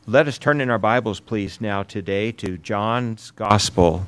Let us turn in our Bibles, please, now today to John's Gospel.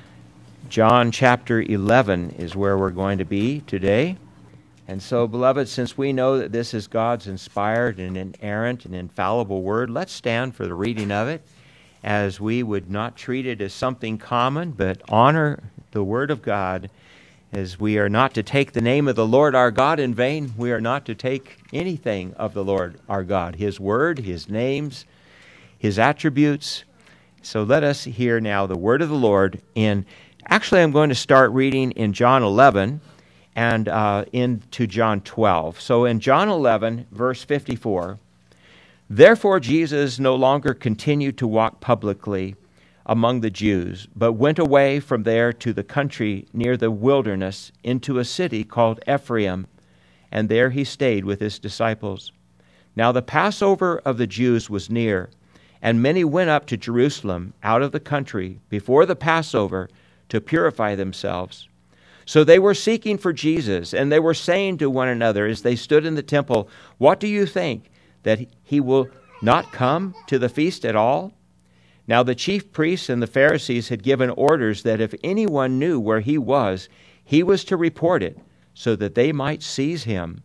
John chapter 11 is where we're going to be today. And so, beloved, since we know that this is God's inspired and inerrant and infallible word, let's stand for the reading of it, as we would not treat it as something common, but honor the word of God, as we are not to take the name of the Lord our God in vain. We are not to take anything of the Lord our God, His word, His names, His attributes. So let us hear now the word of the Lord. Actually, I'm going to start reading in John 11 and into John 12. So in John 11, verse 54, "Therefore Jesus no longer continued to walk publicly among the Jews, but went away from there to the country near the wilderness, into a city called Ephraim, and there he stayed with his disciples. Now the Passover of the Jews was near, and many went up to Jerusalem out of the country before the Passover to purify themselves. So they were seeking for Jesus, and they were saying to one another as they stood in the temple, 'What do you think, that he will not come to the feast at all?' Now the chief priests and the Pharisees had given orders that if anyone knew where he was to report it, so that they might seize him.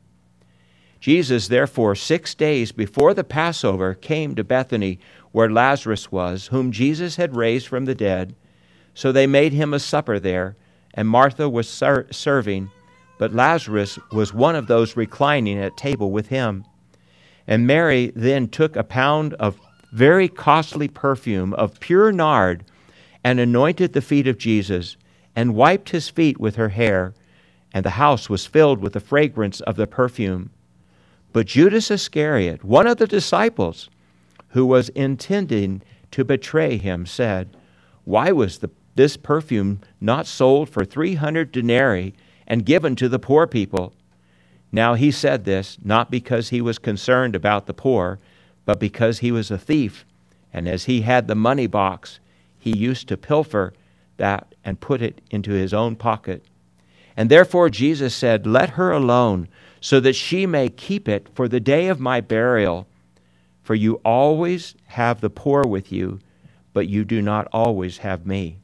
Jesus, therefore, 6 days before the Passover, came to Bethany, where Lazarus was, whom Jesus had raised from the dead. So they made him a supper there, and Martha was serving, but Lazarus was one of those reclining at table with him. And Mary then took a pound of very costly perfume of pure nard, and anointed the feet of Jesus, and wiped his feet with her hair, and the house was filled with the fragrance of the perfume. But Judas Iscariot, one of the disciples, who was intending to betray him, said, 'Why was this perfume not sold for 300 denarii and given to the poor people?' Now he said this, not because he was concerned about the poor, but because he was a thief, and as he had the money box, he used to pilfer that and put it into his own pocket. And therefore Jesus said, 'Let her alone, so that she may keep it for the day of my burial. For you always have the poor with you, but you do not always have me.'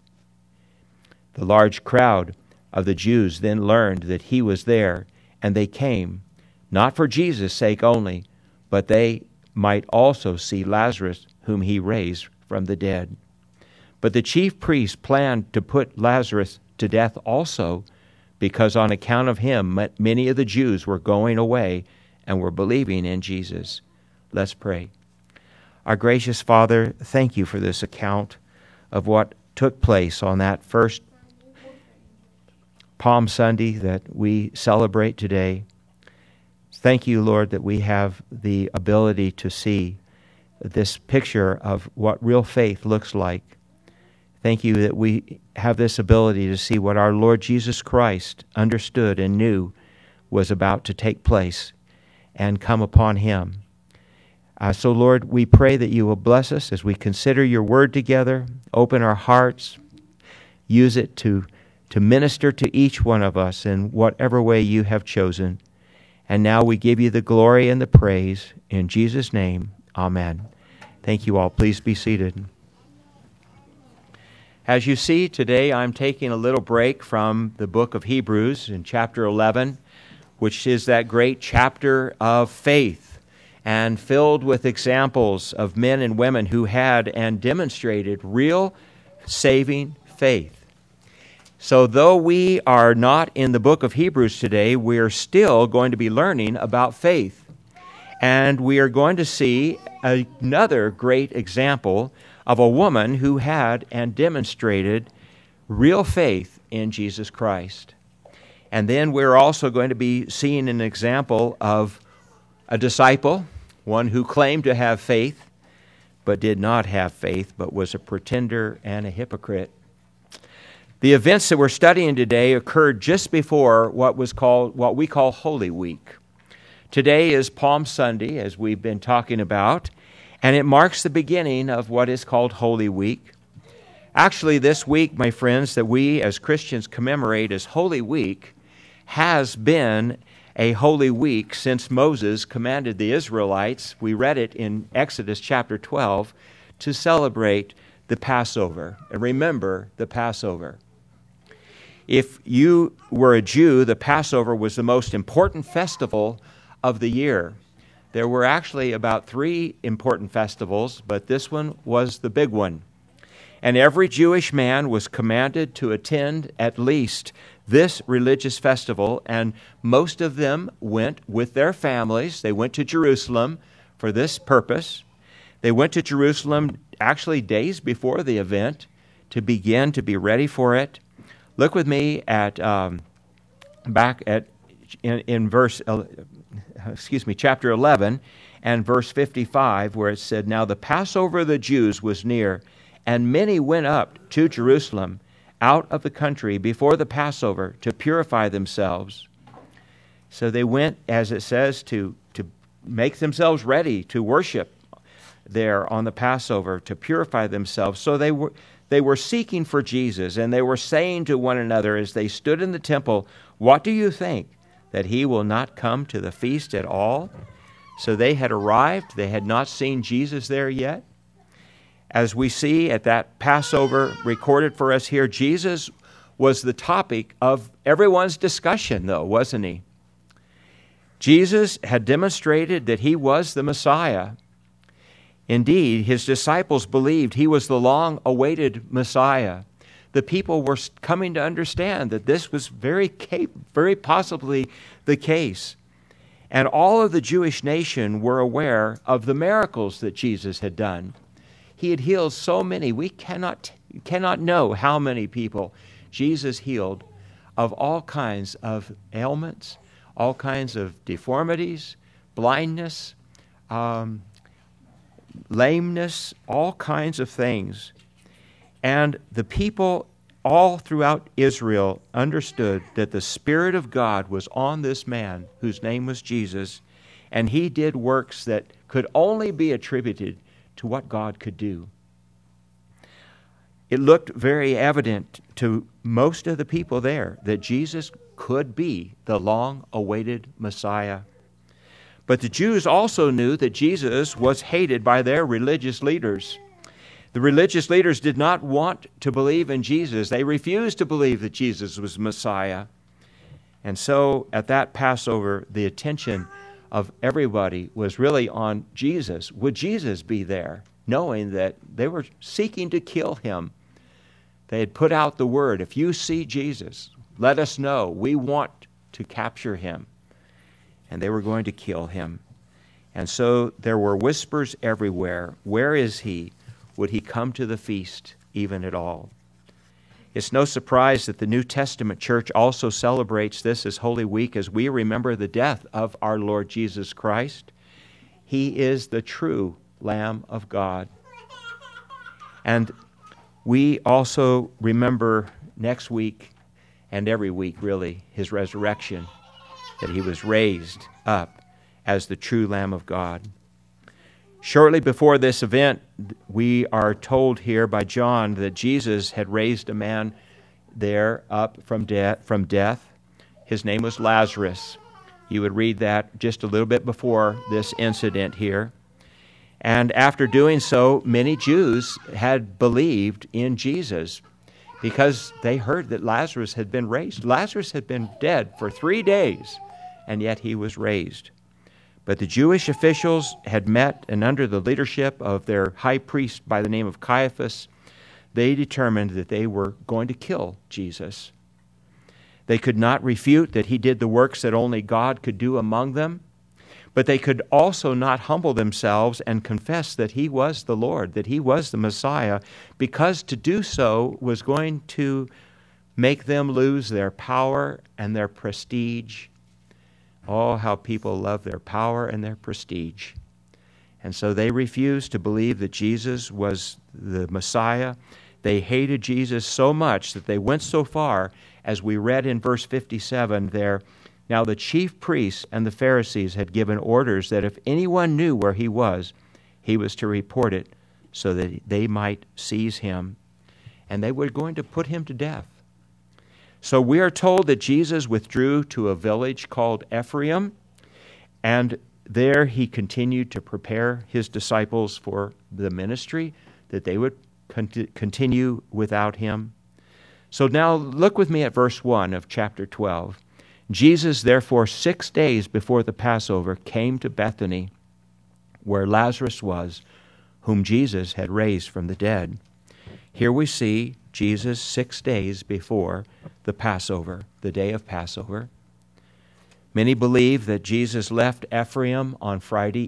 The large crowd of the Jews then learned that he was there, and they came, not for Jesus' sake only, but they might also see Lazarus, whom he raised from the dead. But the chief priests planned to put Lazarus to death also, because on account of him many of the Jews were going away and were believing in Jesus." Let's pray. Our gracious Father, thank you for this account of what took place on that first Palm Sunday that we celebrate today. Thank you, Lord, that we have the ability to see this picture of what real faith looks like. Thank you that we have this ability to see what our Lord Jesus Christ understood and knew was about to take place and come upon him. So, Lord, we pray that you will bless us as we consider your word together, open our hearts, use it to minister to each one of us in whatever way you have chosen. And now we give you the glory and the praise. In Jesus' name, amen. Thank you all. Please be seated. As you see, today I'm taking a little break from the book of Hebrews in chapter 11, which is that great chapter of faith and filled with examples of men and women who had and demonstrated real saving faith. So though we are not in the book of Hebrews today, we are still going to be learning about faith. And we are going to see another great example of a woman who had and demonstrated real faith in Jesus Christ. And then we're also going to be seeing an example of a disciple, one who claimed to have faith, but did not have faith, but was a pretender and a hypocrite. The events that we're studying today occurred just before what we call Holy Week. Today is Palm Sunday, as we've been talking about, and it marks the beginning of what is called Holy Week. Actually, this week, my friends, that we as Christians commemorate as Holy Week has been a holy week since Moses commanded the Israelites, we read it in Exodus chapter 12, to celebrate the Passover and remember the Passover. If you were a Jew, the Passover was the most important festival of the year. There were actually about 3 important festivals, but this one was the big one. And every Jewish man was commanded to attend at least this religious festival, and most of them went with their families. They went to Jerusalem for this purpose. They went to Jerusalem actually days before the event to begin to be ready for it. Look with me at chapter 11 and verse 55, where it said, "Now the Passover of the Jews was near, and many went up to Jerusalem out of the country before the Passover to purify themselves." So they went, as it says, to make themselves ready to worship there on the Passover, to purify themselves. So they were seeking for Jesus, and they were saying to one another as they stood in the temple, "What do you think, that he will not come to the feast at all?" So they had arrived. They had not seen Jesus there yet. As we see at that Passover recorded for us here, Jesus was the topic of everyone's discussion, though, wasn't he? Jesus had demonstrated that he was the Messiah. Indeed, his disciples believed he was the long-awaited Messiah. The people were coming to understand that this was very possibly the case. And all of the Jewish nation were aware of the miracles that Jesus had done. He had healed so many. We cannot know how many people Jesus healed of all kinds of ailments, all kinds of deformities, blindness, lameness, all kinds of things. And the people all throughout Israel understood that the Spirit of God was on this man whose name was Jesus, and he did works that could only be attributed to what God could do. It looked very evident to most of the people there that Jesus could be the long-awaited Messiah. But the Jews also knew that Jesus was hated by their religious leaders. The religious leaders did not want to believe in Jesus. They refused to believe that Jesus was Messiah. And so at that Passover, the attention of everybody was really on Jesus. Would Jesus be there? Knowing that they were seeking to kill him. They had put out the word, if you see Jesus, let us know. We want to capture him. And they were going to kill him. And so there were whispers everywhere. Where is he? Would he come to the feast even at all? It's no surprise that the New Testament church also celebrates this as Holy Week as we remember the death of our Lord Jesus Christ. He is the true Lamb of God. And we also remember next week, and every week really, his resurrection, that he was raised up as the true Lamb of God. Shortly before this event, we are told here by John that Jesus had raised a man there up from death. His name was Lazarus. You would read that just a little bit before this incident here. And after doing so, many Jews had believed in Jesus because they heard that Lazarus had been raised. Lazarus had been dead for 3 days, and yet he was raised. But the Jewish officials had met, and under the leadership of their high priest by the name of Caiaphas, they determined that they were going to kill Jesus. They could not refute that he did the works that only God could do among them, but they could also not humble themselves and confess that he was the Lord, that he was the Messiah, because to do so was going to make them lose their power and their prestige. Oh, how people love their power and their prestige. And so they refused to believe that Jesus was the Messiah. They hated Jesus so much that they went so far, as we read in verse 57 there, "Now the chief priests and the Pharisees had given orders that if anyone knew where he was to report it, so that they might seize him." And they were going to put him to death. So we are told that Jesus withdrew to a village called Ephraim, and there he continued to prepare his disciples for the ministry, that they would continue without him. So now look with me at verse 1 of chapter 12. Jesus, therefore, 6 days before the Passover, came to Bethany, where Lazarus was, whom Jesus had raised from the dead. Here we see Jesus 6 days before the Passover, the day of Passover. Many believe that Jesus left Ephraim on Friday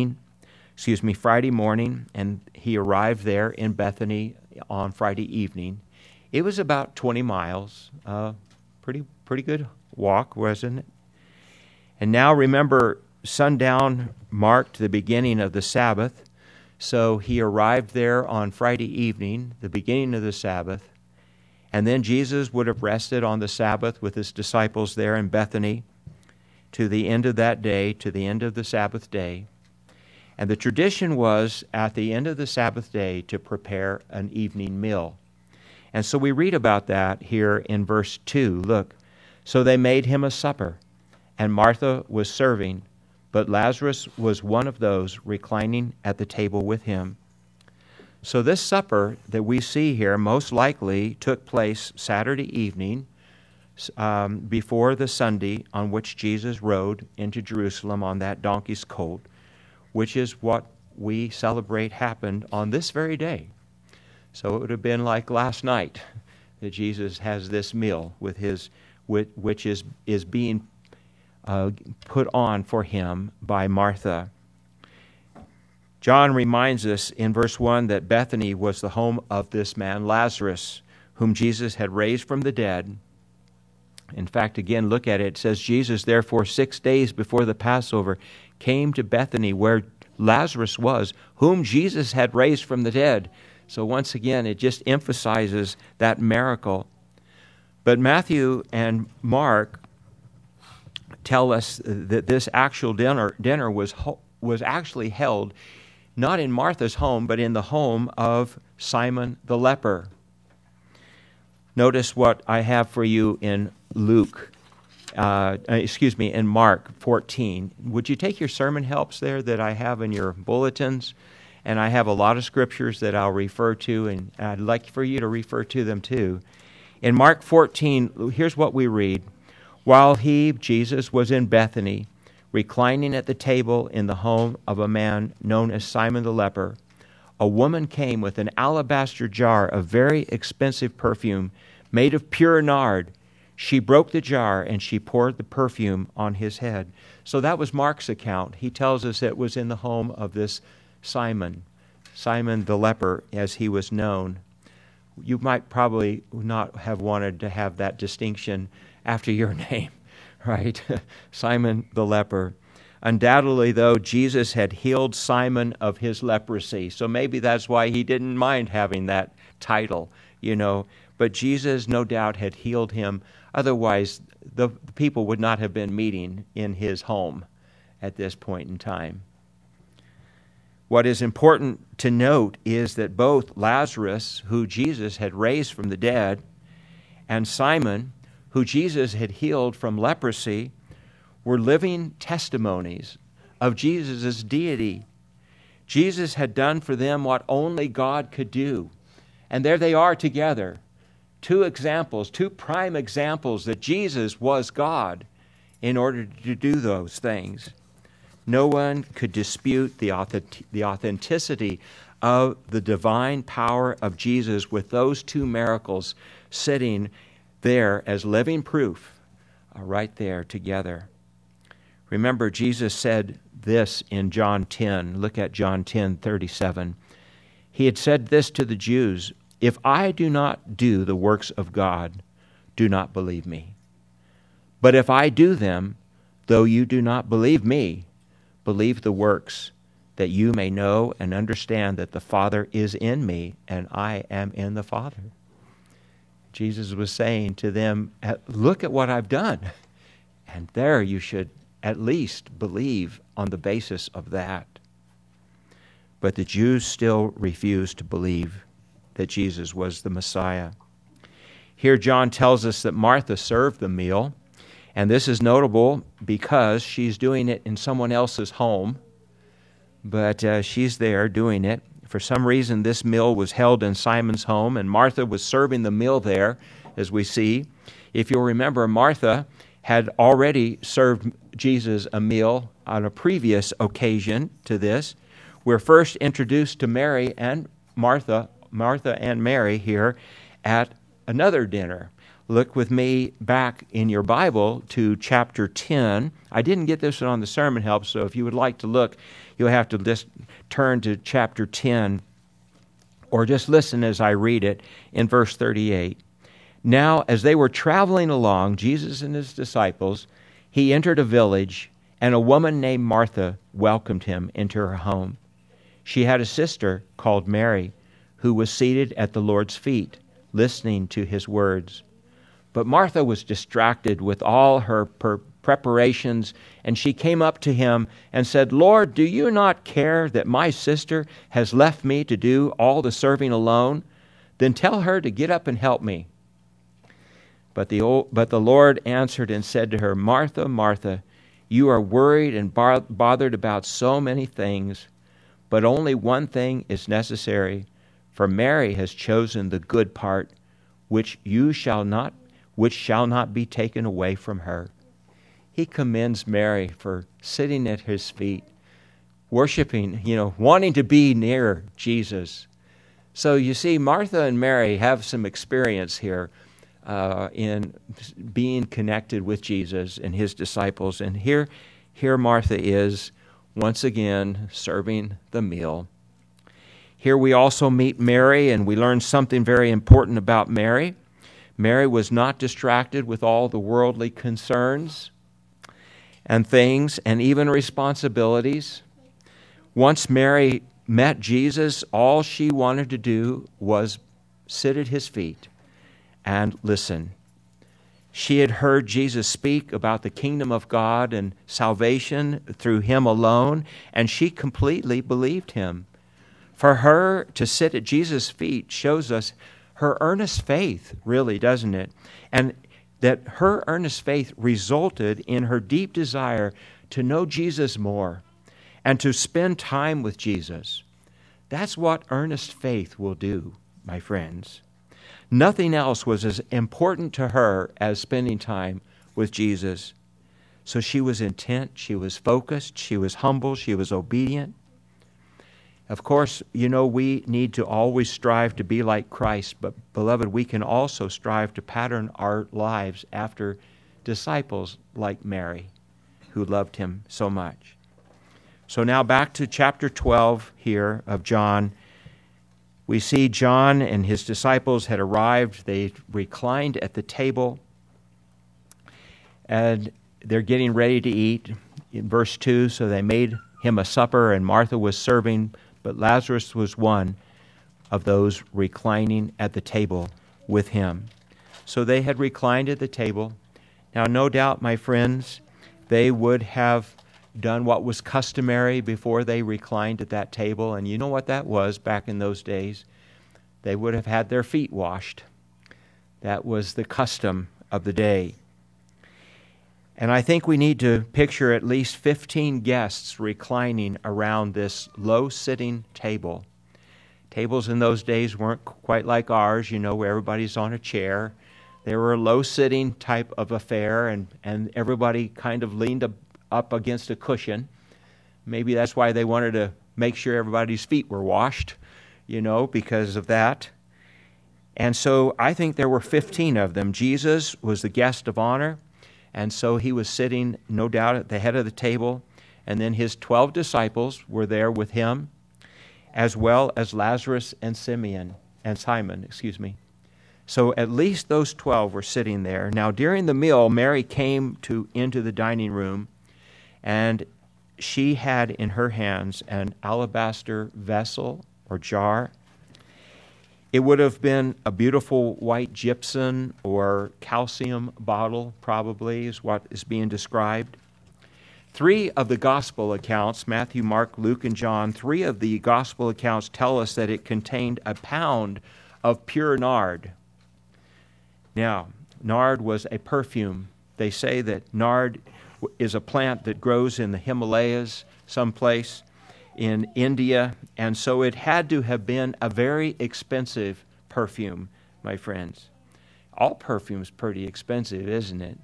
morning, and he arrived there in Bethany on Friday evening. It was about 20 miles, pretty good walk, wasn't it? And now remember, sundown marked the beginning of the Sabbath, so he arrived there on Friday evening, the beginning of the Sabbath, and then Jesus would have rested on the Sabbath with his disciples there in Bethany to the end of that day, to the end of the Sabbath day. And the tradition was, at the end of the Sabbath day, to prepare an evening meal. And so we read about that here in verse 2. Look, so they made him a supper, and Martha was serving, but Lazarus was one of those reclining at the table with him. So this supper that we see here most likely took place Saturday evening, before the Sunday on which Jesus rode into Jerusalem on that donkey's colt, which is what we celebrate happened on this very day. So it would have been like last night that Jesus has this meal with which is being put on for him by Martha. John reminds us in verse 1 that Bethany was the home of this man Lazarus, whom Jesus had raised from the dead. In fact, again, look at it. It says, Jesus, therefore, 6 days before the Passover, came to Bethany where Lazarus was, whom Jesus had raised from the dead. So once again, it just emphasizes that miracle. But Matthew and Mark tell us that this actual dinner was actually held not in Martha's home, but in the home of Simon the leper. Notice what I have for you in in Mark 14. Would you take your sermon helps there that I have in your bulletins? And I have a lot of scriptures that I'll refer to, and I'd like for you to refer to them too. In Mark 14, here's what we read. While he, Jesus, was in Bethany, reclining at the table in the home of a man known as Simon the leper, a woman came with an alabaster jar of very expensive perfume made of pure nard. She broke the jar and she poured the perfume on his head. So that was Mark's account. He tells us it was in the home of this Simon the leper, as he was known. You might probably not have wanted to have that distinction after your name, right? Simon the leper. Undoubtedly, though, Jesus had healed Simon of his leprosy. So maybe that's why he didn't mind having that title, But Jesus, no doubt, had healed him. Otherwise, the people would not have been meeting in his home at this point in time. What is important to note is that both Lazarus, who Jesus had raised from the dead, and Simon, who Jesus had healed from leprosy, were living testimonies of Jesus' deity. Jesus had done for them what only God could do. And there they are together. Two prime examples that Jesus was God in order to do those things. No one could dispute the authenticity of the divine power of Jesus with those two miracles sitting there as living proof, right there together. Remember, Jesus said this in John 10. Look at John 10:37. He had said this to the Jews, "If I do not do the works of God, do not believe me. But if I do them, though you do not believe me, believe the works, that you may know and understand that the Father is in me and I am in the Father." Jesus was saying to them, look at what I've done. And there you should at least believe on the basis of that. But the Jews still refused to believe that Jesus was the Messiah. Here John tells us that Martha served the meal, and this is notable because she's doing it in someone else's home, but she's there doing it. For some reason, this meal was held in Simon's home, and Martha was serving the meal there, as we see. If you'll remember, Martha had already served Jesus a meal on a previous occasion to this. We're first introduced to Mary and Martha and Mary here at another dinner. Look with me back in your Bible to chapter 10. I didn't get this one on the sermon help, so if you would like to look, you'll have to just turn to chapter 10, or just listen as I read it in verse 38. Now, as they were traveling along, Jesus and his disciples, he entered a village, and a woman named Martha welcomed him into her home. She had a sister called Mary, who was seated at the Lord's feet, listening to his words. But Martha was distracted with all her preparations, and she came up to him and said, "Lord, do you not care that my sister has left me to do all the serving alone? Then tell her to get up and help me." But the Lord answered and said to her, "Martha, Martha, you are worried and bothered about so many things, but only one thing is necessary. For Mary has chosen the good part, which shall not be taken away from her." He commends Mary for sitting at his feet, worshiping, wanting to be near Jesus. So you see, Martha and Mary have some experience here in being connected with Jesus and his disciples. And here Martha is once again serving the meal. Here we also meet Mary, and we learn something very important about Mary. Mary was not distracted with all the worldly concerns and things and even responsibilities. Once Mary met Jesus, all she wanted to do was sit at his feet and listen. She had heard Jesus speak about the kingdom of God and salvation through him alone, and she completely believed him. For her to sit at Jesus' feet shows us her earnest faith, really, doesn't it? And that her earnest faith resulted in her deep desire to know Jesus more and to spend time with Jesus. That's what earnest faith will do, my friends. Nothing else was as important to her as spending time with Jesus. So she was intent, she was focused, she was humble, she was obedient. Of course, we need to always strive to be like Christ, but beloved, we can also strive to pattern our lives after disciples like Mary, who loved him so much. So now back to chapter 12 here of John. We see John and his disciples had arrived. They reclined at the table, and they're getting ready to eat. In verse 2, so they made him a supper, and Martha was serving, but Lazarus was one of those reclining at the table with him. So they had reclined at the table. Now, no doubt, my friends, they would have done what was customary before they reclined at that table. And you know what that was back in those days? They would have had their feet washed. That was the custom of the day. And I think we need to picture at least 15 guests reclining around this low-sitting table. Tables in those days weren't quite like ours, where everybody's on a chair. They were a low-sitting type of affair, and everybody kind of leaned up against a cushion. Maybe that's why they wanted to make sure everybody's feet were washed, because of that. And so I think there were 15 of them. Jesus was the guest of honor, and so he was sitting, no doubt, at the head of the table, and then his 12 disciples were there with him, as well as Lazarus and Simon. So at least those 12 were sitting there. Now, during the meal, Mary came into the dining room, and she had in her hands an alabaster vessel or jar. It would have been a beautiful white gypsum or calcium bottle, probably, is what is being described. 3 of the gospel accounts, Matthew, Mark, Luke, and John, 3 of the gospel accounts tell us that it contained a pound of pure nard. Now, nard was a perfume. They say that nard is a plant that grows in the Himalayas someplace in India, and so it had to have been a very expensive perfume, my friends. All perfume's pretty expensive, isn't it?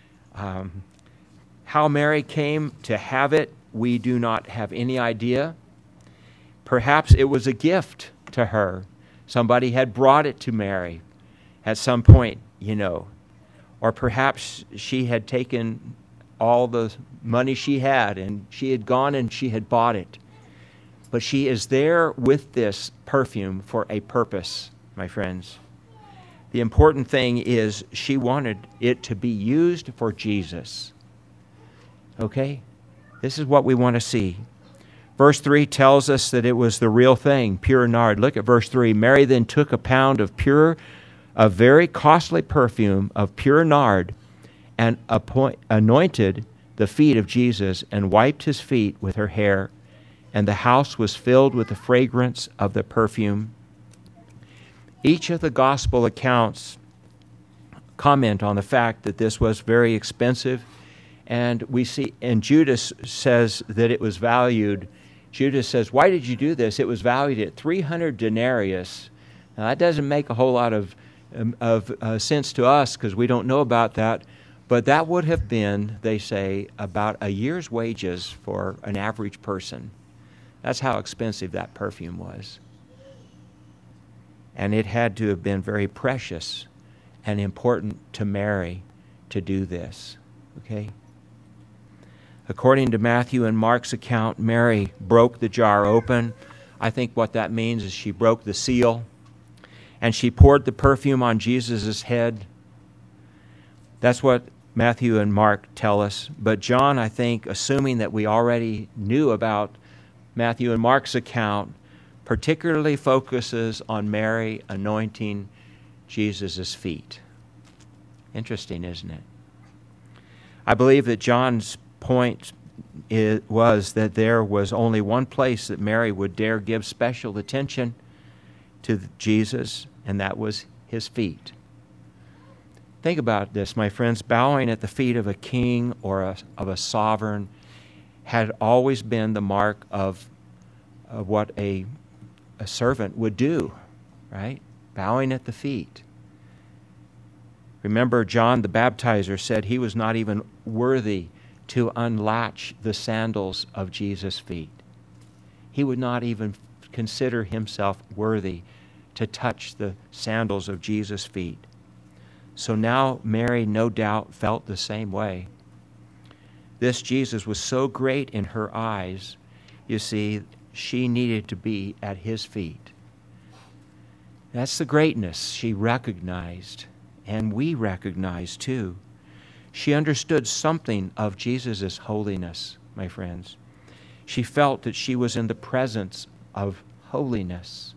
How Mary came to have it, we do not have any idea. Perhaps it was a gift to her. Somebody had brought it to Mary at some point, Or perhaps she had taken all the money she had and she had gone and she had bought it. But she is there with this perfume for a purpose, my friends. The important thing is she wanted it to be used for Jesus. Okay? This is what we want to see. Verse 3 tells us that it was the real thing, pure nard. Look at verse 3. Mary then took a pound of very costly perfume of pure nard and anointed the feet of Jesus and wiped his feet with her hair, and the house was filled with the fragrance of the perfume. Each of the gospel accounts comment on the fact that this was very expensive, and we see, and Judas says that it was valued. Judas says, "Why did you do this?" It was valued at 300 denarius. Now that doesn't make a whole lot of sense to us because we don't know about that, but that would have been, they say, about a year's wages for an average person. That's how expensive that perfume was. And it had to have been very precious and important to Mary to do this. Okay? According to Matthew and Mark's account, Mary broke the jar open. I think what that means is she broke the seal, and she poured the perfume on Jesus' head. That's what Matthew and Mark tell us. But John, I think, assuming that we already knew about Matthew and Mark's account, particularly focuses on Mary anointing Jesus' feet. Interesting, isn't it? I believe that John's point was that there was only one place that Mary would dare give special attention to Jesus, and that was his feet. Think about this, my friends. Bowing at the feet of a king or of a sovereign had always been the mark of what a servant would do, right? Bowing at the feet. Remember, John the Baptizer said he was not even worthy to unlatch the sandals of Jesus' feet. He would not even consider himself worthy to touch the sandals of Jesus' feet. So now Mary, no doubt, felt the same way. This Jesus was so great in her eyes, you see, she needed to be at his feet. That's the greatness she recognized, and we recognize too. She understood something of Jesus' holiness, my friends. She felt that she was in the presence of holiness.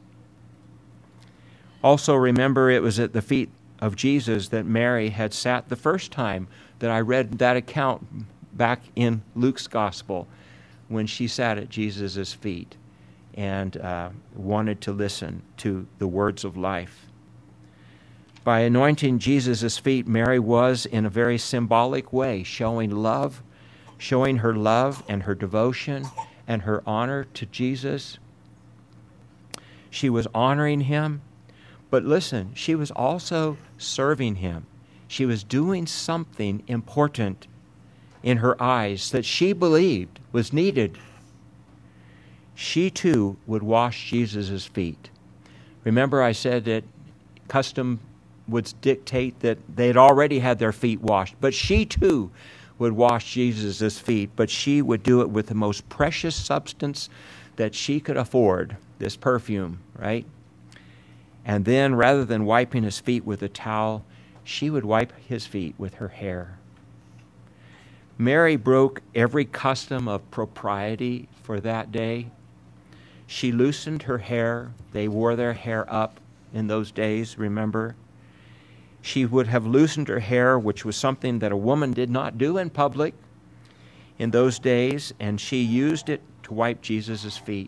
Also remember, it was at the feet of Jesus that Mary had sat the first time that I read that account back in Luke's gospel, when she sat at Jesus' feet and wanted to listen to the words of life. By anointing Jesus' feet, Mary was, in a very symbolic way, showing her love and her devotion and her honor to Jesus. She was honoring him, but listen, she was also serving him. She was doing something important in her eyes that she believed was needed. She too would wash Jesus' feet. Remember, I said that custom would dictate that they had already had their feet washed, but she too would wash Jesus' feet, but she would do it with the most precious substance that she could afford, this perfume, right? And then, rather than wiping his feet with a towel, she would wipe his feet with her hair. Mary broke every custom of propriety for that day. She loosened her hair. They wore their hair up in those days, remember? She would have loosened her hair, which was something that a woman did not do in public in those days, and she used it to wipe Jesus' feet.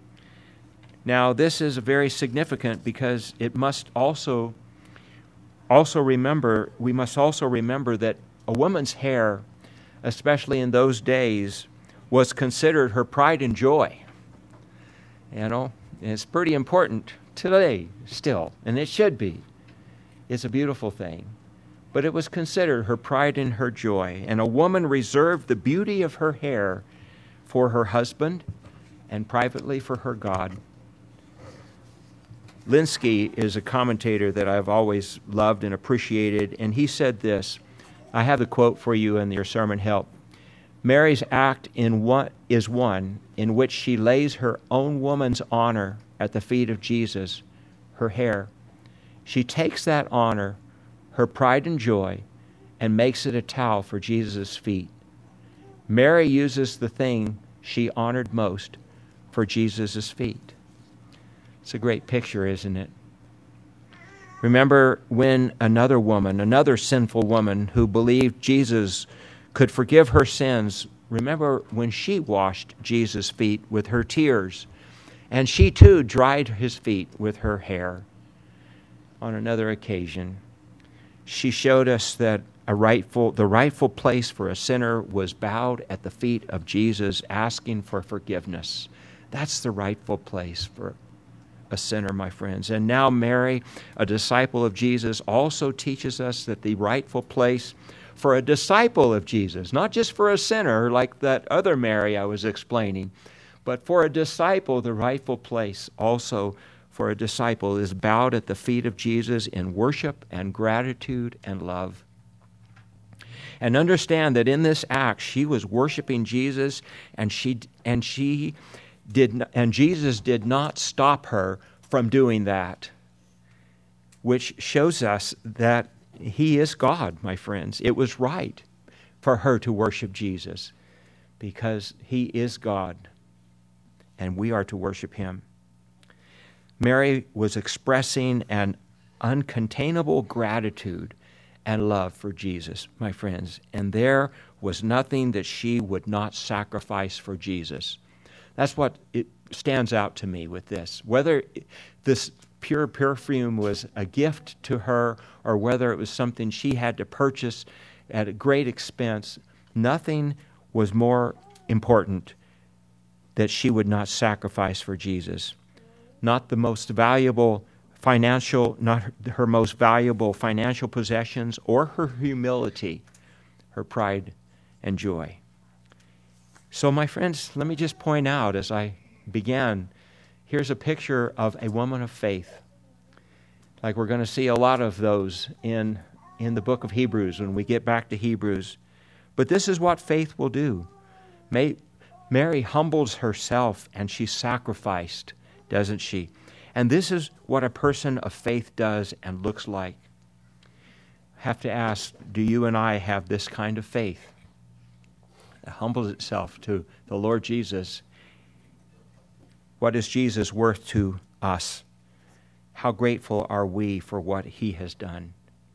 Now, this is very significant because it must also we must also remember that a woman's hair, especially in those days, was considered her pride and joy. You know, and it's pretty important today still, and it should be. It's a beautiful thing. But it was considered her pride and her joy. And a woman reserved the beauty of her hair for her husband and privately for her God. Linsky is a commentator that I've always loved and appreciated, and he said this. I have the quote for you in your sermon help. Mary's act is one in which she lays her own woman's honor at the feet of Jesus, her hair. She takes that honor, her pride and joy, and makes it a towel for Jesus' feet. Mary uses the thing she honored most for Jesus' feet. It's a great picture, isn't it? Remember when another sinful woman who believed Jesus could forgive her sins, remember when she washed Jesus' feet with her tears, and she too dried his feet with her hair. On another occasion, she showed us that the rightful place for a sinner was bowed at the feet of Jesus, asking for forgiveness. That's the rightful place for a sinner, my friends. And now Mary, a disciple of Jesus, also teaches us that the rightful place for a disciple of Jesus, not just for a sinner like that other Mary I was explaining, but for a disciple, the rightful place also for a disciple is bowed at the feet of Jesus in worship and gratitude and love. And understand that in this act she was worshiping Jesus, and Jesus did not stop her from doing that, which shows us that He is God, my friends. It was right for her to worship Jesus because He is God, and we are to worship Him. Mary was expressing an uncontainable gratitude and love for Jesus, my friends, and there was nothing that she would not sacrifice for Jesus. That's what it stands out to me with this. Whether this pure perfume was a gift to her or whether it was something she had to purchase at a great expense, nothing was more important that she would not sacrifice for Jesus. Not her most valuable financial possessions or her humility, her pride and joy. So, my friends, let me just point out as I began, here's a picture of a woman of faith. Like we're going to see a lot of those in the book of Hebrews when we get back to Hebrews. But this is what faith will do. Mary humbles herself and she sacrificed, doesn't she? And this is what a person of faith does and looks like. I have to ask, do you and I have this kind of faith that humbles itself to the Lord Jesus? What is Jesus worth to us? How grateful are we for what He has done?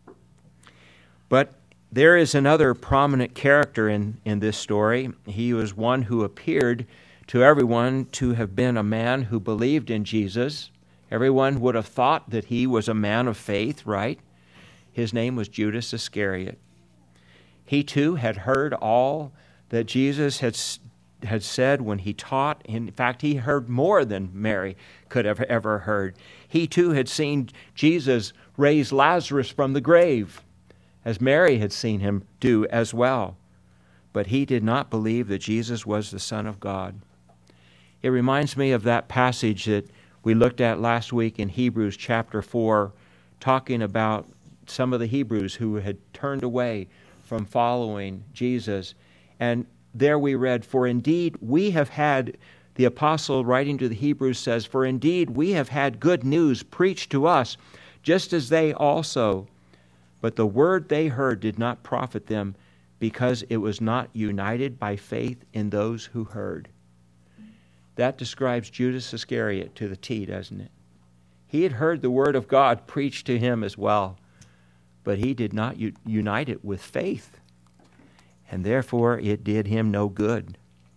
But there is another prominent character in this story. He was one who appeared to everyone to have been a man who believed in Jesus. Everyone would have thought that he was a man of faith, right? His name was Judas Iscariot. He too had heard all that Jesus had said when He taught. In fact, he heard more than Mary could have ever heard. He too had seen Jesus raise Lazarus from the grave, as Mary had seen Him do as well. But he did not believe that Jesus was the Son of God. It reminds me of that passage that we looked at last week in Hebrews chapter 4, talking about some of the Hebrews who had turned away from following Jesus. And there we read, "For indeed we have had," the apostle writing to the Hebrews says, "For indeed we have had good news preached to us, just as they also. But the word they heard did not profit them, because it was not united by faith in those who heard." That describes Judas Iscariot to the T, doesn't it? He had heard the word of God preached to him as well, but he did not unite it with faith, and therefore it did him no good.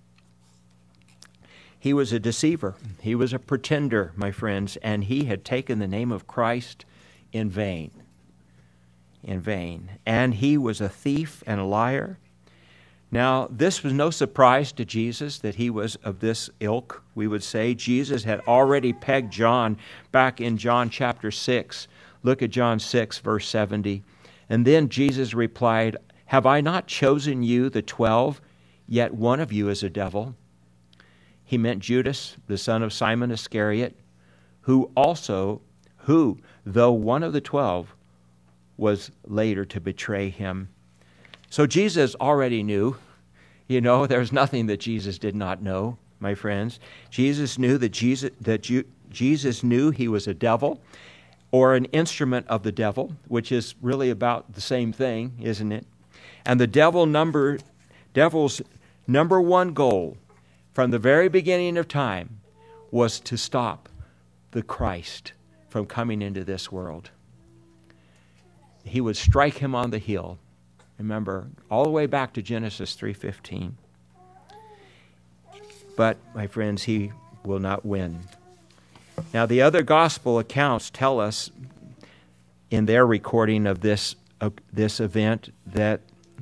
He was a deceiver. He was a pretender, my friends, and he had taken the name of Christ in vain. in vain. And he was a thief and a liar. Now, this was no surprise to Jesus that he was of this ilk, we would say. Jesus had already pegged John back in John chapter 6. Look at John 6, verse 70. And then Jesus replied, "Have I not chosen you, the 12, yet one of you is a devil?" He meant Judas, the son of Simon Iscariot, who, though one of the 12, was later to betray him. So Jesus already knew. There's nothing that Jesus did not know, my friends. Jesus knew that Jesus knew he was a devil, or an instrument of the devil, which is really about the same thing, isn't it? And the devil's number one goal from the very beginning of time was to stop the Christ from coming into this world. He would strike him on the heel. Remember, all the way back to Genesis 3:15. But, my friends, he will not win. Now, the other gospel accounts tell us in their recording of this event that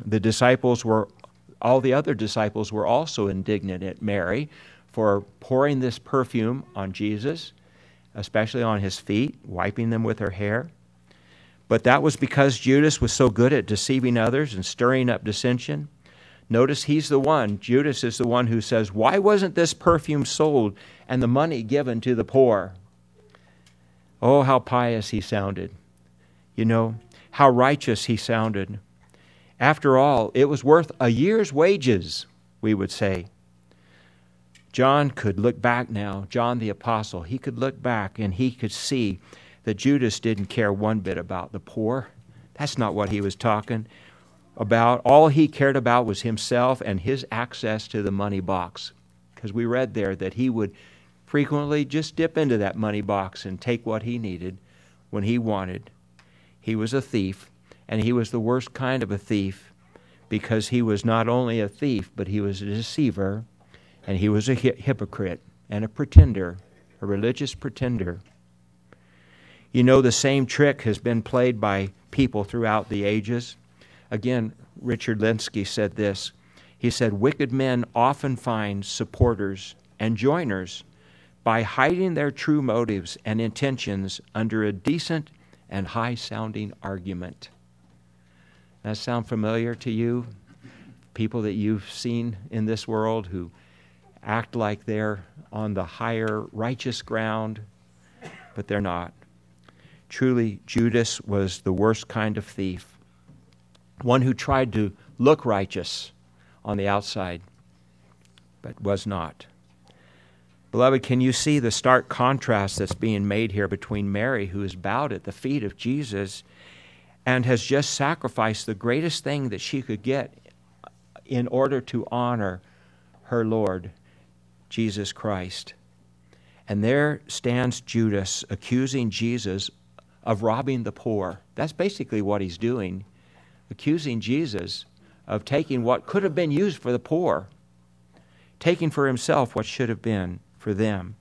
all the other disciples were also indignant at Mary for pouring this perfume on Jesus, especially on his feet, wiping them with her hair. But that was because Judas was so good at deceiving others and stirring up dissension. Notice Judas is the one who says, "Why wasn't this perfume sold and the money given to the poor?" Oh, how pious he sounded. How righteous he sounded. After all, it was worth a year's wages, we would say. John could look back now, John the Apostle, he could look back and he could see that Judas didn't care one bit about the poor. That's not what he was talking about. All he cared about was himself and his access to the money box. Because we read there that he would frequently just dip into that money box and take what he needed when he wanted. He was a thief, and he was the worst kind of a thief because he was not only a thief, but he was a deceiver, and he was a hypocrite and a pretender, a religious pretender. The same trick has been played by people throughout the ages. Again, Richard Lenski said this. He said, "Wicked men often find supporters and joiners by hiding their true motives and intentions under a decent and high-sounding argument." Does that sound familiar to you? People that you've seen in this world who act like they're on the higher righteous ground, but they're not. Truly, Judas was the worst kind of thief, one who tried to look righteous on the outside, but was not. Beloved, can you see the stark contrast that's being made here between Mary, who is bowed at the feet of Jesus and has just sacrificed the greatest thing that she could get in order to honor her Lord, Jesus Christ. And there stands Judas accusing Jesus of robbing the poor. That's basically what he's doing, accusing Jesus of taking what could have been used for the poor, taking for himself what should have been for them,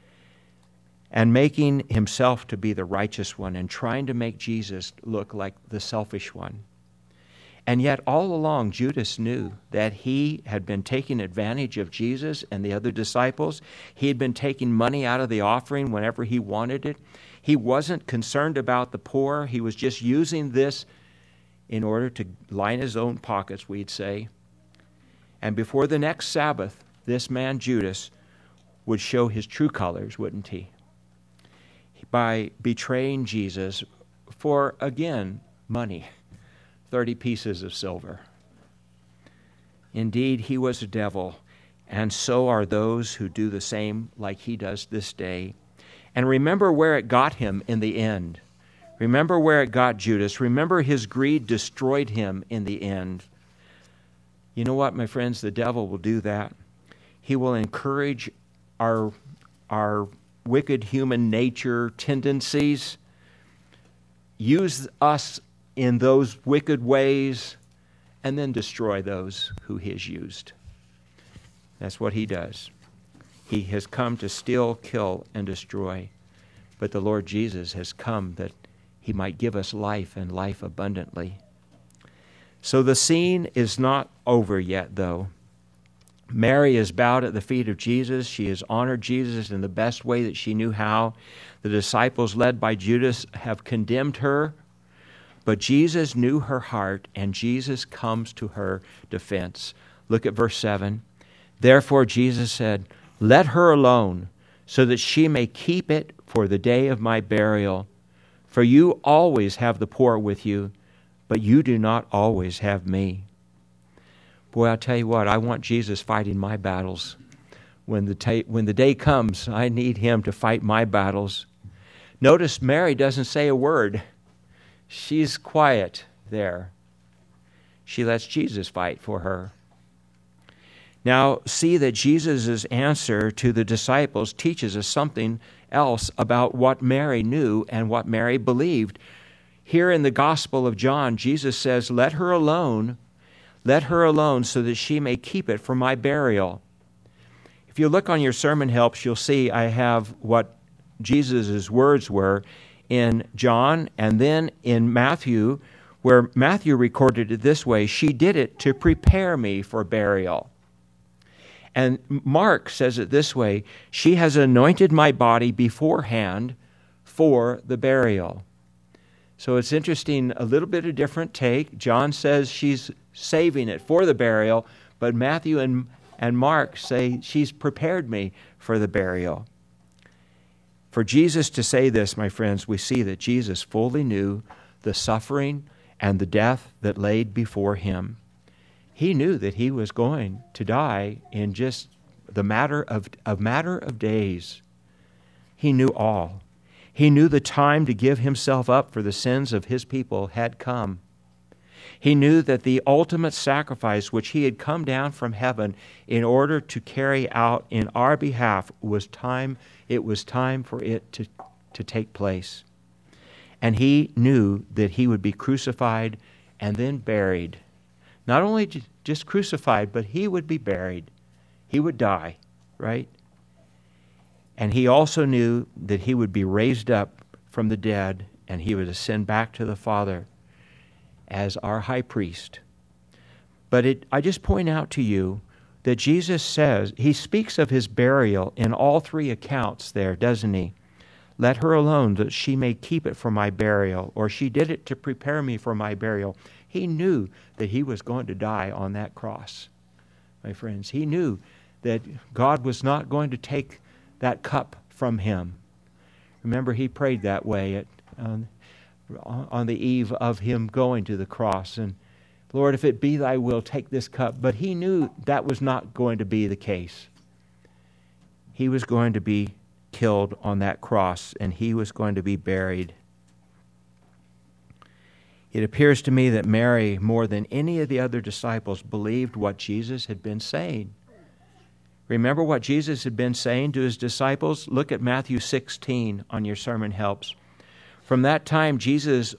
and making himself to be the righteous one and trying to make Jesus look like the selfish one. And yet all along Judas knew that he had been taking advantage of Jesus and the other disciples. He had been taking money out of the offering whenever he wanted it. He wasn't concerned about the poor. He was just using this in order to line his own pockets, we'd say. And before the next Sabbath, this man Judas would show his true colors, wouldn't he? By betraying Jesus for, again, money, 30 pieces of silver. Indeed, he was a devil, and so are those who do the same like he does this day. And remember where it got him in the end. Remember where it got Judas. Remember his greed destroyed him in the end. You know what, my friends? The devil will do that. He will encourage our wicked human nature tendencies, use us in those wicked ways, and then destroy those who he has used. That's what he does. He has come to steal, kill, and destroy. But the Lord Jesus has come that He might give us life and life abundantly. So the scene is not over yet, though. Mary is bowed at the feet of Jesus. She has honored Jesus in the best way that she knew how. The disciples, led by Judas, have condemned her. But Jesus knew her heart, and Jesus comes to her defense. Look at verse 7. Therefore Jesus said, "Let her alone, so that she may keep it for the day of my burial. For you always have the poor with you, but you do not always have me." Boy, I'll tell you what, I want Jesus fighting my battles. When the day comes, I need him to fight my battles. Notice Mary doesn't say a word. She's quiet there. She lets Jesus fight for her. Now, see that Jesus' answer to the disciples teaches us something else about what Mary knew and what Mary believed. Here in the Gospel of John, Jesus says, let her alone so that she may keep it for my burial. If you look on your sermon helps, you'll see I have what Jesus' words were in John and then in Matthew, where Matthew recorded it this way, she did it to prepare me for burial. And Mark says it this way, she has anointed my body beforehand for the burial. So it's interesting, a little bit of different take. John says she's saving it for the burial, but Matthew and Mark say she's prepared me for the burial. For Jesus to say this, my friends, we see that Jesus fully knew the suffering and the death that laid before him. He knew that he was going to die in just the matter of days. He knew all. He knew the time to give himself up for the sins of his people had come. He knew that the ultimate sacrifice which he had come down from heaven in order to carry out in our behalf was time. It was time for it to take place. And he knew that he would be crucified and then buried. Not only just crucified, but he would be buried. He would die, right? And he also knew that he would be raised up from the dead and he would ascend back to the Father as our high priest. But I just point out to you that Jesus says, he speaks of his burial in all three accounts there, doesn't he? Let her alone that she may keep it for my burial, or she did it to prepare me for my burial. He knew that he was going to die on that cross, my friends. He knew that God was not going to take that cup from him. Remember, he prayed that way on the eve of him going to the cross. And Lord, if it be thy will, take this cup. But he knew that was not going to be the case. He was going to be killed on that cross, and he was going to be buried. It appears to me that Mary, more than any of the other disciples, believed what Jesus had been saying. Remember what Jesus had been saying to his disciples? Look at Matthew 16 on your sermon helps. From that time, Jesus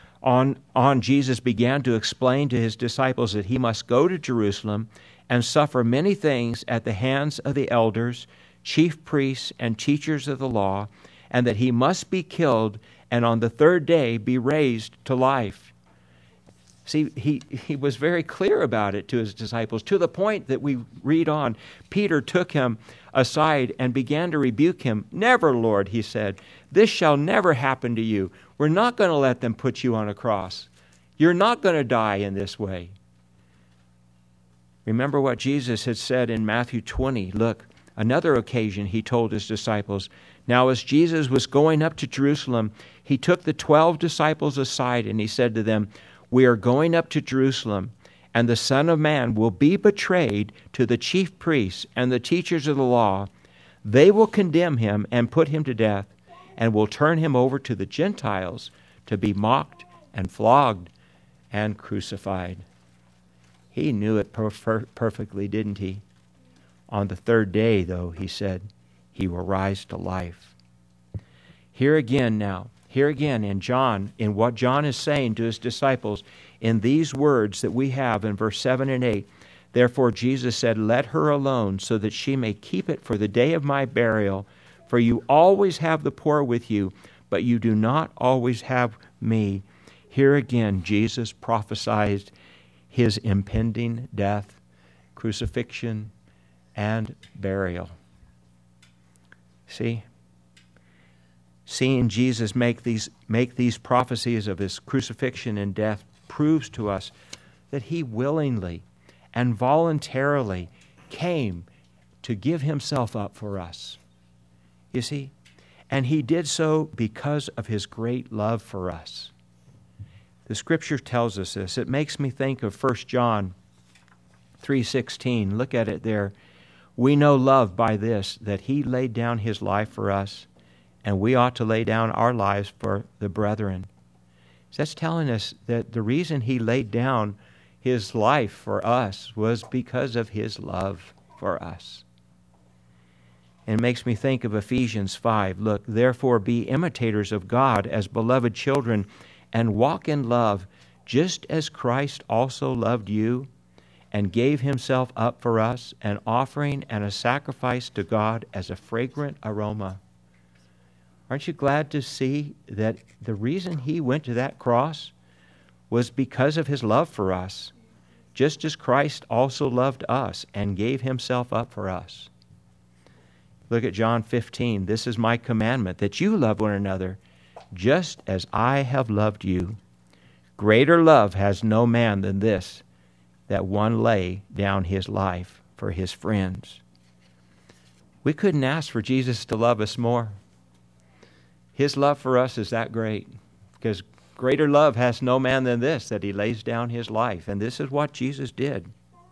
began to explain to his disciples that he must go to Jerusalem and suffer many things at the hands of the elders, chief priests, and teachers of the law, and that he must be killed and on the third day be raised to life. See, he was very clear about it to his disciples, to the point that we read on, Peter took him aside and began to rebuke him. Never, Lord, he said, this shall never happen to you. We're not going to let them put you on a cross. You're not going to die in this way. Remember what Jesus had said in Matthew 20. Look, another occasion he told his disciples, now as Jesus was going up to Jerusalem, he took the 12 disciples aside and he said to them, we are going up to Jerusalem, and the Son of Man will be betrayed to the chief priests and the teachers of the law. They will condemn him and put him to death, and will turn him over to the Gentiles to be mocked and flogged and crucified. He knew it perfectly, didn't he? On the third day, though, he said, he will rise to life. Here again in John, in what John is saying to his disciples, in these words that we have in verse 7 and 8, therefore Jesus said, let her alone so that she may keep it for the day of my burial. For you always have the poor with you, but you do not always have me. Here again, Jesus prophesied his impending death, crucifixion, and burial. See? Seeing Jesus make these prophecies of his crucifixion and death proves to us that he willingly and voluntarily came to give himself up for us. You see? And he did so because of his great love for us. The Scripture tells us this. It makes me think of 1 John 3:16. Look at it there. We know love by this, that he laid down his life for us, and we ought to lay down our lives for the brethren. So that's telling us that the reason he laid down his life for us was because of his love for us. And it makes me think of Ephesians 5. Look, therefore be imitators of God as beloved children, and walk in love, just as Christ also loved you and gave himself up for us, an offering and a sacrifice to God as a fragrant aroma. Aren't you glad to see that the reason he went to that cross was because of his love for us, just as Christ also loved us and gave himself up for us? Look at John 15. This is my commandment, that you love one another, just as I have loved you. Greater love has no man than this, that one lay down his life for his friends. We couldn't ask for Jesus to love us more. His love for us is that great, because greater love has no man than this, that he lays down his life. And this is what Jesus did.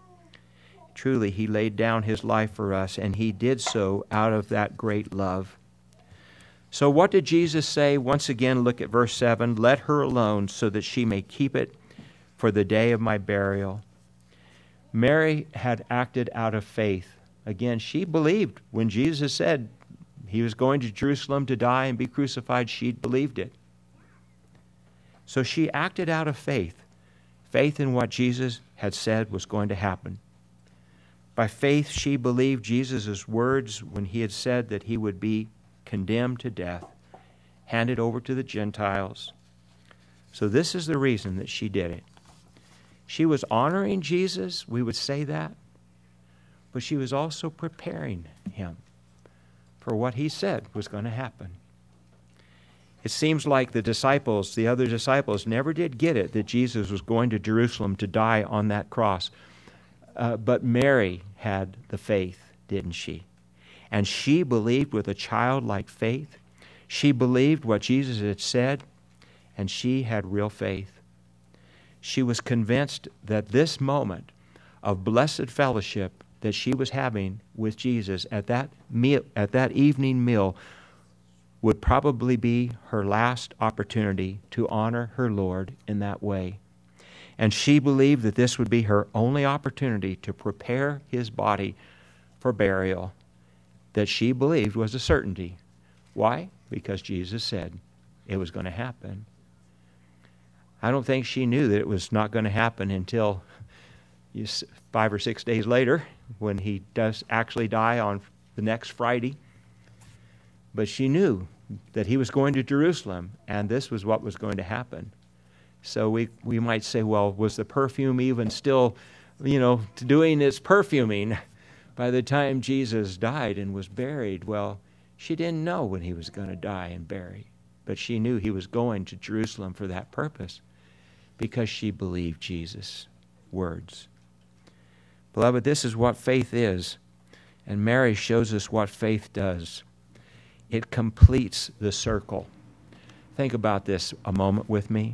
Truly, he laid down his life for us, and he did so out of that great love. So what did Jesus say? Once again, look at verse 7. Let her alone, so that she may keep it for the day of my burial. Mary had acted out of faith. Again, she believed when Jesus said he was going to Jerusalem to die and be crucified. She believed it. So she acted out of faith. Faith in what Jesus had said was going to happen. By faith, she believed Jesus' words when he had said that he would be condemned to death, handed over to the Gentiles. So this is the reason that she did it. She was honoring Jesus, we would say that, but she was also preparing him for what he said was going to happen. It seems like the other disciples, never did get it that Jesus was going to Jerusalem to die on that cross. But Mary had the faith, didn't she? And she believed with a childlike faith. She believed what Jesus had said, and she had real faith. She was convinced that this moment of blessed fellowship that she was having with Jesus at that evening meal would probably be her last opportunity to honor her Lord in that way. And she believed that this would be her only opportunity to prepare his body for burial, that she believed was a certainty. Why? Because Jesus said it was going to happen. I don't think she knew that it was not going to happen until 5 or 6 days later, when he does actually die on the next Friday. But she knew that he was going to Jerusalem, and this was what was going to happen. So we might say, well, was the perfume even still, doing its perfuming by the time Jesus died and was buried? Well, she didn't know when he was going to die and buried, but she knew he was going to Jerusalem for that purpose because she believed Jesus' words. Beloved, this is what faith is, and Mary shows us what faith does. It completes the circle. Think about this a moment with me.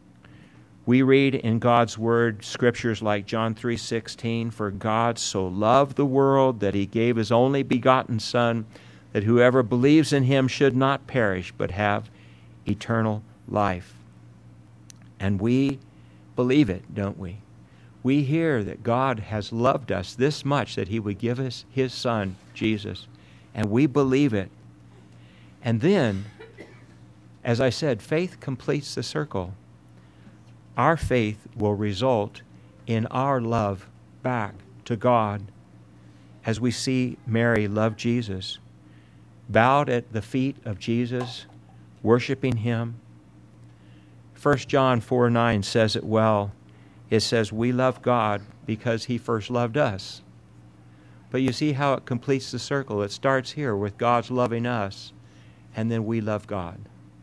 We read in God's Word scriptures like John 3:16, "For God so loved the world that he gave his only begotten Son, that whoever believes in him should not perish but have eternal life." And we believe it, don't we? We hear that God has loved us this much that he would give us his Son, Jesus, and we believe it. And then, as I said, faith completes the circle. Our faith will result in our love back to God, as we see Mary love Jesus, bowed at the feet of Jesus, worshiping Him. 1 John 4:9 says it well. It says, we love God because He first loved us. But you see how it completes the circle. It starts here with God's loving us, and then we love God.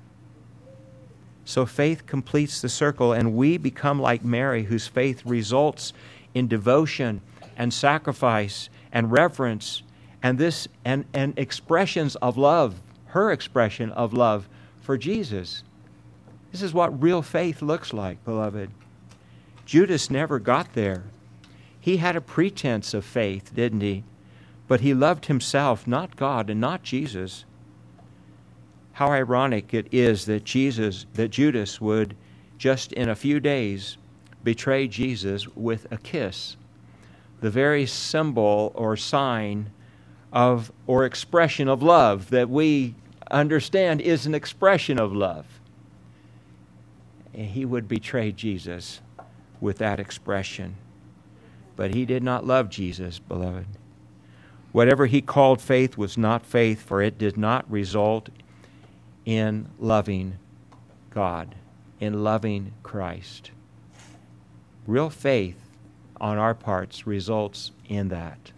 So faith completes the circle, and we become like Mary, whose faith results in devotion and sacrifice and reverence and expressions of love, her expression of love for Jesus. This is what real faith looks like, beloved. Judas never got there. He had a pretense of faith, didn't he? But he loved himself, not God and not Jesus. How ironic it is that Judas would just in a few days betray Jesus with a kiss, the very symbol or sign of or expression of love that we understand is an expression of love. He would betray Jesus with that expression. But he did not love Jesus, beloved. Whatever he called faith was not faith, for it did not result in loving God, in loving Christ. Real faith on our parts results in that.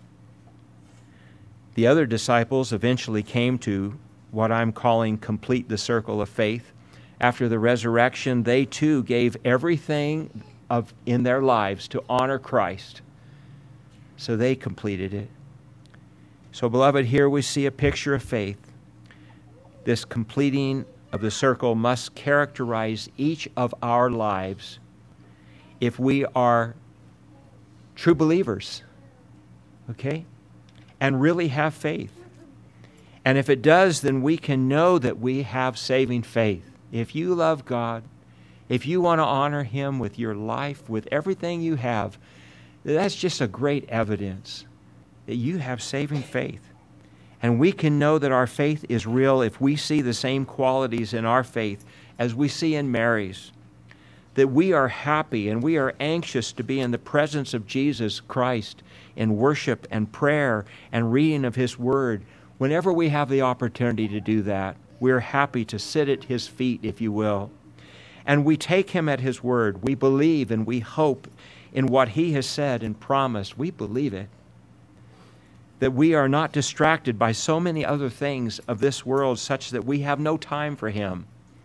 The other disciples eventually came to what I'm calling complete the circle of faith. After the resurrection, they too gave everything in their lives to honor Christ. So they completed it. So, beloved, here we see a picture of faith. This completing of the circle must characterize each of our lives if we are true believers, okay? And really have faith. And if it does, then we can know that we have saving faith. If you love God, if you want to honor Him with your life, with everything you have, that's just a great evidence that you have saving faith. And we can know that our faith is real if we see the same qualities in our faith as we see in Mary's. That we are happy and we are anxious to be in the presence of Jesus Christ in worship and prayer and reading of His Word. Whenever we have the opportunity to do that, we're happy to sit at His feet, if you will. And we take Him at His word. We believe and we hope in what He has said and promised. We believe it. That we are not distracted by so many other things of this world such that we have no time for Him.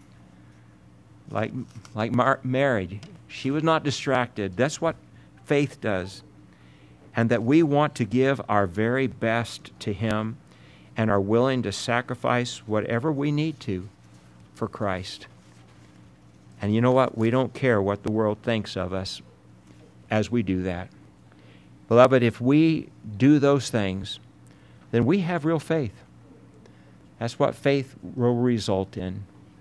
Like Mary, she was not distracted. That's what faith does. And that we want to give our very best to Him and are willing to sacrifice whatever we need to for Christ. And you know what? We don't care what the world thinks of us as we do that. Beloved, if we do those things, then we have real faith. That's what faith will result in.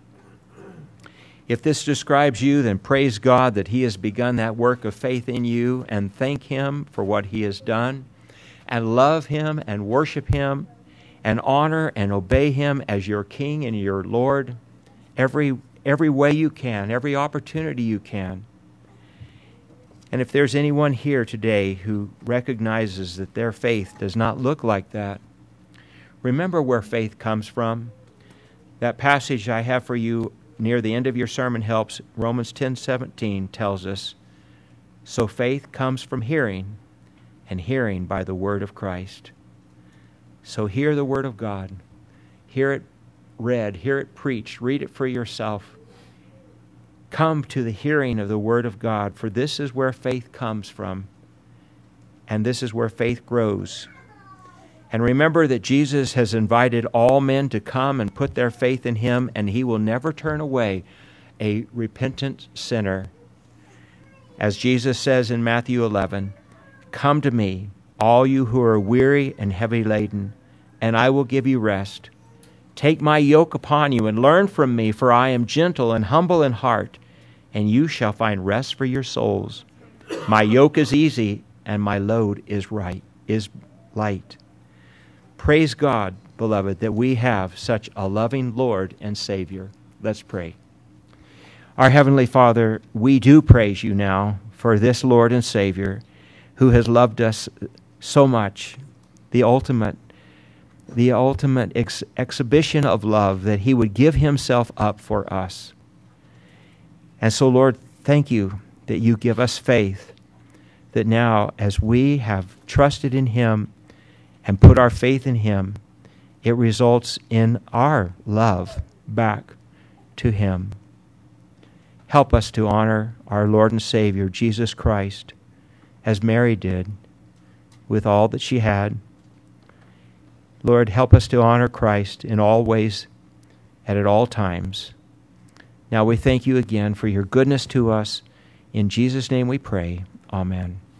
If this describes you, then praise God that He has begun that work of faith in you, and thank Him for what He has done, and love Him and worship Him and honor and obey Him as your King and your Lord every way you can, every opportunity you can. And if there's anyone here today who recognizes that their faith does not look like that, remember where faith comes from. That passage I have for you near the end of your sermon helps. Romans 10:17 tells us, so faith comes from hearing, and hearing by the word of Christ. So hear the word of God. Hear it read, hear it preached, read it for yourself. Come to the hearing of the Word of God, for this is where faith comes from, and this is where faith grows. And remember that Jesus has invited all men to come and put their faith in Him, and He will never turn away a repentant sinner. As Jesus says in Matthew 11, come to me, all you who are weary and heavy laden, and I will give you rest. Take my yoke upon you and learn from me, for I am gentle and humble in heart, and you shall find rest for your souls. My yoke is easy, and my load is light. Praise God, beloved, that we have such a loving Lord and Savior. Let's pray. Our Heavenly Father, we do praise you now for this Lord and Savior who has loved us so much, the ultimate the ultimate exhibition of love, that he would give himself up for us. And so, Lord, thank you that you give us faith, that now as we have trusted in him and put our faith in him, it results in our love back to him. Help us to honor our Lord and Savior, Jesus Christ, as Mary did, with all that she had. Lord, help us to honor Christ in all ways and at all times. Now we thank you again for your goodness to us. In Jesus' name we pray. Amen.